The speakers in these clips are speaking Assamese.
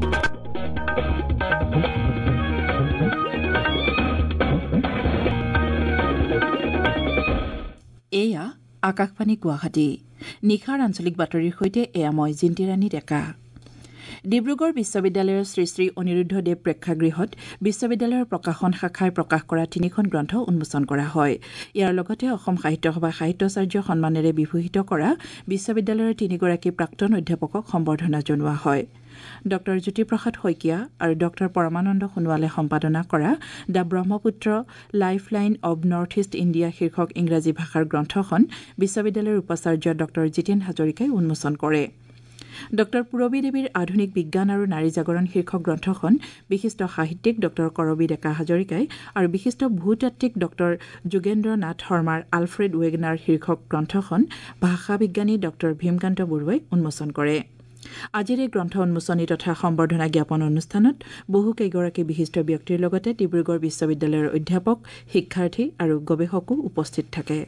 এয়া আকাশবাণী গুৱাহাটী নিশাৰ আঞ্চলিক বাতৰিৰ সৈতে এয়া মই জিন্তিৰাণী ডেকা ডিব্ৰুগড় বিশ্ববিদ্যালয়ৰ শ্ৰী শ্ৰী অনিৰুদ্ধদেৱ প্ৰেক্ষাগৃহত বিশ্ববিদ্যালয়ৰ প্ৰকাশন শাখাই প্ৰকাশ কৰা 3খন গ্ৰন্থ উন্মোচন কৰা হয় ইয়াৰ লগতে অসম সাহিত্য সভা সাহিত্যাচাৰ্য সন্মানেৰে বিভূষিত কৰা বিশ্ববিদ্যালয়ৰ 3গৰাকী প্ৰাক্তন অধ্যাপকক সম্বৰ্ধনা জনোৱা হয় ডক্টৰ জ্যোতিপ্ৰসাদ শইকীয়া আৰু ডক্টৰ পৰমানন্দ সোণোৱালে সম্পাদনা কৰা the Brahmaputra lifeline of north east India শীৰ্ষক ইংৰাজী ভাষাৰ গ্ৰন্থখন বিশ্ববিদ্যালয়ৰ উপাচাৰ্য ডক্টৰ জিতেন হাজৰিকাই উন্মোচন কৰে ডক্টৰ পূৰবী দেৱীৰ আধুনিক বিজ্ঞান আৰু নাৰী জাগৰণ শীৰ্ষক গ্ৰন্থখন বিশিষ্ট সাহিত্যিক ডক্টৰ কৰবী ডেকা হাজৰিকাই আৰু বিশিষ্ট ভূতাত্ত্বিক ডক্টৰ যোগেন্দ্ৰ নাথ শৰ্মাৰ আলফ্ৰেড ৱেগনাৰ শীৰ্ষক গ্ৰন্থখন ভাষা বিজ্ঞানী ডক্টৰ ভীমকান্ত বৰুৱাই উন্মোচন কৰে আজিৰ এই গ্ৰন্থ উন্মোচনী তথা সম্বৰ্ধনা জ্ঞাপন অনুষ্ঠানত বহুকেইগৰাকী বিশিষ্ট ব্যক্তিৰ লগতে ডিব্ৰুগড় বিশ্ববিদ্যালয়ৰ অধ্যাপক শিক্ষাৰ্থী আৰু গৱেষকো উপস্থিত থাকে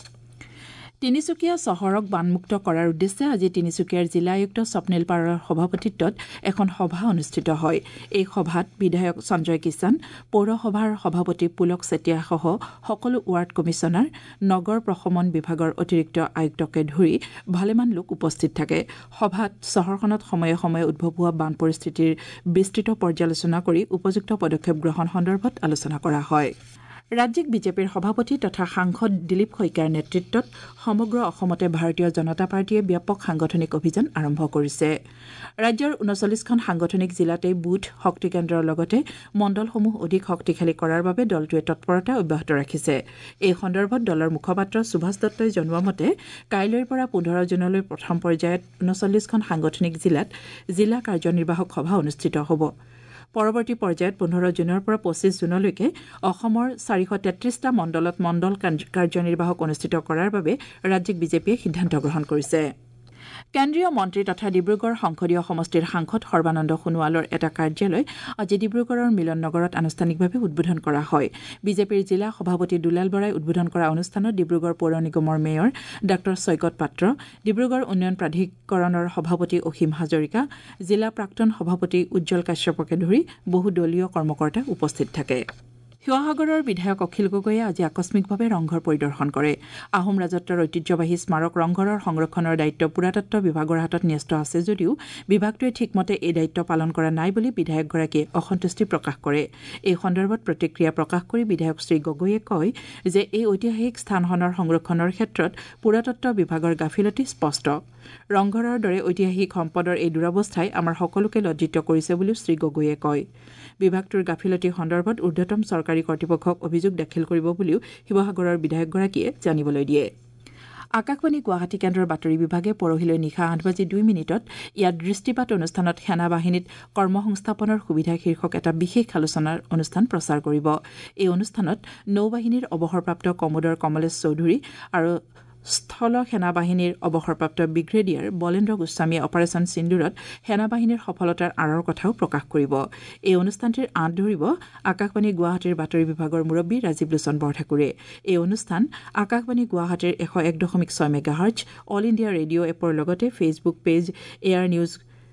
তিনিচুকীয়া চহৰক বানমুক্ত কৰাৰ উদ্দেশ্যে আজি তিনিচুকীয়াৰ জিলা আয়ুক্ত স্বপ্নিল পাৰৰ সভাপতিত্বত এখন সভা অনুষ্ঠিত হয় এই সভাত বিধায়ক সঞ্জয় কিষাণ পৌৰসভাৰ সভাপতি পুলক চেতিয়াসহ সকলো ৱাৰ্ড কমিছনাৰ নগৰ প্ৰশমন বিভাগৰ অতিৰিক্ত আয়ুক্তকে ধৰি ভালেমান লোক উপস্থিত থাকে সভাত চহৰখনত সময়ে সময়ে উদ্ভৱ হোৱা বান পৰিস্থিতিৰ বিস্তৃত পৰ্যালোচনা কৰি উপযুক্ত পদক্ষেপ গ্ৰহণ সন্দৰ্ভত আলোচনা কৰা হয় ৰাজ্যিক বিজেপিৰ সভাপতি তথা সাংসদ দিলীপ শইকীয়াৰ নেতৃত্বত সমগ্ৰ অসমতে ভাৰতীয় জনতা পাৰ্টীয়ে ব্যাপক সাংগঠনিক অভিযান আৰম্ভ কৰিছে ৰাজ্যৰ ৩৯খন সাংগঠনিক জিলাতে বুথ শক্তি কেন্দ্ৰৰ লগতে মণ্ডলসমূহ অধিক শক্তিশালী কৰাৰ বাবে দলটোৱে তৎপৰতা অব্যাহত ৰাখিছে এই সন্দৰ্ভত দলৰ মুখপাত্ৰ সুভাষ দত্তই জনোৱা মতে কাইলৈৰ পৰা 15 জুনলৈ প্ৰথম পৰ্যায়ত ৩৯খন সাংগঠনিক জিলাত জিলা কাৰ্যনিৰ্বাহক সভা অনুষ্ঠিত হ'ব পৰৱৰ্তী পৰ্যায়ত 15 জুনৰ পৰা 25 জুনলৈকে অসমৰ 433টা মণ্ডলত মণ্ডল কাৰ্যনিৰ্বাহক অনুষ্ঠিত কৰাৰ বাবে ৰাজ্যিক বিজেপিয়ে সিদ্ধান্ত গ্ৰহণ কৰিছে কেন্দ্ৰীয় মন্ত্ৰী তথা ডিব্ৰুগড় সংসদীয় সমষ্টিৰ সাংসদ সৰ্বানন্দ সোণোৱালৰ এটা কাৰ্যালয় আজি ডিব্ৰুগড়ৰ মিলন নগৰত আনুষ্ঠানিকভাৱে উদ্বোধন কৰা হয় বিজেপিৰ জিলা সভাপতি দুলাল বৰাই উদ্বোধন কৰা অনুষ্ঠানত ডিব্ৰুগড় পৌৰ নিগমৰ মেয়ৰ ডাঃ সৈকত পাত্ৰ ডিব্ৰুগড় উন্নয়ন প্ৰাধিকৰণৰ সভাপতি অসীম হাজৰিকা জিলা প্ৰাক্তন সভাপতি উজ্জ্বল কাশ্যপকে ধৰি বহু দলীয় কৰ্মকৰ্তা উপস্থিত থাকে শিৱসাগৰৰ বিধায়ক অখিল গগৈয়ে আজি আকস্মিকভাৱে ৰংঘৰ পৰিদৰ্শন কৰে আহোম ৰাজত্বৰ ঐতিহ্যবাহী স্মাৰক ৰংঘৰৰ সংৰক্ষণৰ দায়িত্ব পুৰাতত্ব বিভাগৰ হাতত ন্যস্ত আছে যদিও বিভাগটোৱে ঠিকমতে এই দায়িত্ব পালন কৰা নাই বুলি বিধায়কগৰাকীয়ে অসন্তুষ্টি প্ৰকাশ কৰে এই সন্দৰ্ভত প্ৰতিক্ৰিয়া প্ৰকাশ কৰি বিধায়ক শ্ৰী গগৈয়ে কয় যে এই ঐতিহাসিক স্থানখনৰ সংৰক্ষণৰ ক্ষেত্ৰত পুৰাতত্ব বিভাগৰ গাফিলতি স্পষ্ট ৰংঘৰৰ দৰে ঐতিহাসিক সম্পদৰ এই দুৰৱস্থাই আমাৰ সকলোকে লজ্জিত কৰিছে বুলি শ্ৰী গগৈয়ে কয় বিভাগটোৰ গাফিলতি সন্দৰ্ভত ঊৰ্ধ্বতম চৰকাৰী কৰ্তৃপক্ষক অভিযোগ দাখিল কৰিব বুলিও শিৱসাগৰৰ বিধায়কগৰাকীয়ে জানিবলৈ দিয়ে আকাশবাণী গুৱাহাটী কেন্দ্ৰৰ বাতৰি বিভাগে পৰহিলৈ নিশা 8:02 ইয়াত দৃষ্টিপাত অনুষ্ঠানত সেনা বাহিনীত কৰ্মসংস্থাপনৰ সুবিধা শীৰ্ষক এটা বিশেষ আলোচনাৰ অনুষ্ঠান প্ৰচাৰ কৰিব এই অনুষ্ঠানত নৌবাহিনীৰ অৱসৰপ্ৰাপ্ত কমোডৰ কমলেশ চৌধুৰী আৰু স্থল সেনা বাহিনীৰ অৱসৰপ্ৰাপ্ত ব্ৰিগেডিয়াৰ বলেন্দ্ৰ গোস্বামীয়ে অপাৰেচন সিন্দুৰত সেনা বাহিনীৰ সফলতাৰ আঁৰৰ কথাও প্ৰকাশ কৰিব এই অনুষ্ঠানটিৰ আঁত ধৰিব আকাশবাণী গুৱাহাটীৰ বাতৰি বিভাগৰ মুৰব্বী ৰাজীৱ লোচন বৰঠাকুৰে এই অনুষ্ঠান আকাশবাণী গুৱাহাটীৰ 101.6 মেগাহাৰ্টজ অল ইণ্ডিয়া ৰেডিঅ' এপৰ লগতে Facebook page air news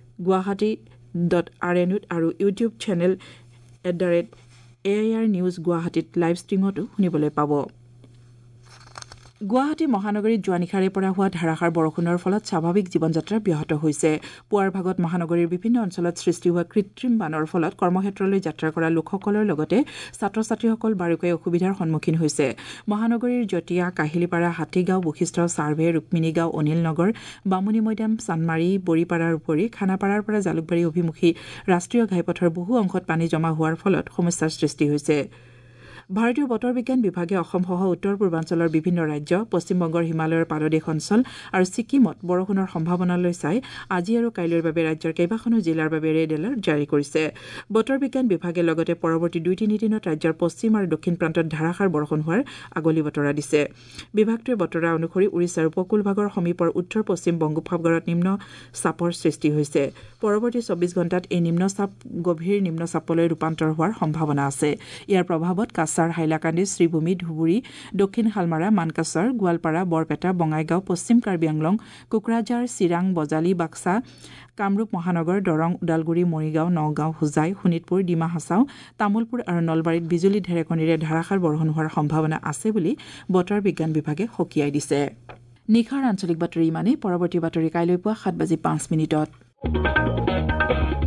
guwahati.rnu আৰু ইউটিউব চেনেল @AIR নিউজ গুৱাহাটীত লাইভ ষ্ট্ৰীমতো শুনিবলৈ পাব গুৱাহাটী মহানগৰীত যোৱা নিশাৰে পৰা হোৱা ধাৰাসাৰ বৰষুণৰ ফলত স্বাভাৱিক জীৱনযাত্ৰা ব্যাহত হৈছে পুৱাৰ ভাগত মহানগৰীৰ বিভিন্ন অঞ্চলত সৃষ্টি হোৱা কৃত্ৰিম বানৰ ফলত কৰ্মক্ষেত্ৰলৈ যাত্ৰা কৰা লোকসকলৰ লগতে ছাত্ৰ ছাত্ৰীসকল বাৰুকৈ অসুবিধাৰ সন্মুখীন হৈছে মহানগৰীৰ জটিয়া কাহিলীপাৰা হাতীগাঁও বশিষ্ঠ ছাৰ্ভে ৰুক্মিণীগাঁও অনিল নগৰ বামুণী মৈদাম চানমাৰী বৰিপাৰাৰ উপৰি খানাপাৰাৰ পৰা জালুকবাৰী অভিমুখী ৰাষ্ট্ৰীয় ঘাইপথৰ বহু অংশত পানী জমা হোৱাৰ ফলত সমস্যাৰ সৃষ্টি হৈছে ভাৰতীয় বতৰ বিজ্ঞান বিভাগে অসমসহ উত্তৰ পূৰ্বাঞ্চলৰ বিভিন্ন ৰাজ্য পশ্চিমবংগৰ হিমালয়ৰ পাদদেশ অঞ্চল আৰু ছিকিমত বৰষুণৰ সম্ভাৱনালৈ চাই আজি আৰু কাইলৈৰ বাবে ৰাজ্যৰ কেইবাখনো জিলাৰ বাবে ৰেড এলাৰ্ট জাৰি কৰিছে বতৰ বিজ্ঞান বিভাগে লগতে পৰৱৰ্তী 2-3 দিনত ৰাজ্যৰ পশ্চিম আৰু দক্ষিণ প্ৰান্তত ধাৰাসাৰ বৰষুণ হোৱাৰ আগলি বতৰা দিছে বিভাগটোৱে বতৰা অনুসৰি উৰিষ্যাৰ উপকূল ভাগৰ সমীপৰ উত্তৰ পশ্চিম বংগোপসাগৰত নিম্ন চাপৰ সৃষ্টি হৈছে পৰৱৰ্তী 24 ঘণ্টাত এই নিম্নচাপ গভীৰ নিম্নচাপলৈ ৰূপান্তৰ হোৱাৰ সম্ভাৱনা আছে ইয়াৰ প্ৰভাৱত কাছাৰ কাছাৰ, হাইলাকান্দি, শ্ৰীভূমি, ধুবুৰী, দক্ষিণ শালমাৰা, মানকাছাৰ, গোৱালপাৰা, বৰপেটা, বঙাইগাঁও, পশ্চিম কাৰ্বি আংলং, কোকৰাঝাৰ, চিৰাং, বজালী, বাক্সা, কামৰূপ মহানগৰ, দৰং, ওদালগুৰি, মৰিগাঁও, নগাঁও, হোজাই, শোণিতপুৰ, ডিমা হাছাও, তামুলপুৰ আৰু নলবাৰীত বিজুলী ঢেৰেকণিৰে ধাৰাসাৰ বৰষুণ হোৱাৰ সম্ভাৱনা আছে বুলি বতৰ বিজ্ঞান বিভাগে সকীয়াই দিছে। নিশাৰ আঞ্চলিক বাতৰি ইমানেই। পৰৱৰ্তী বাতৰি কাইলৈ পুৱা 7:05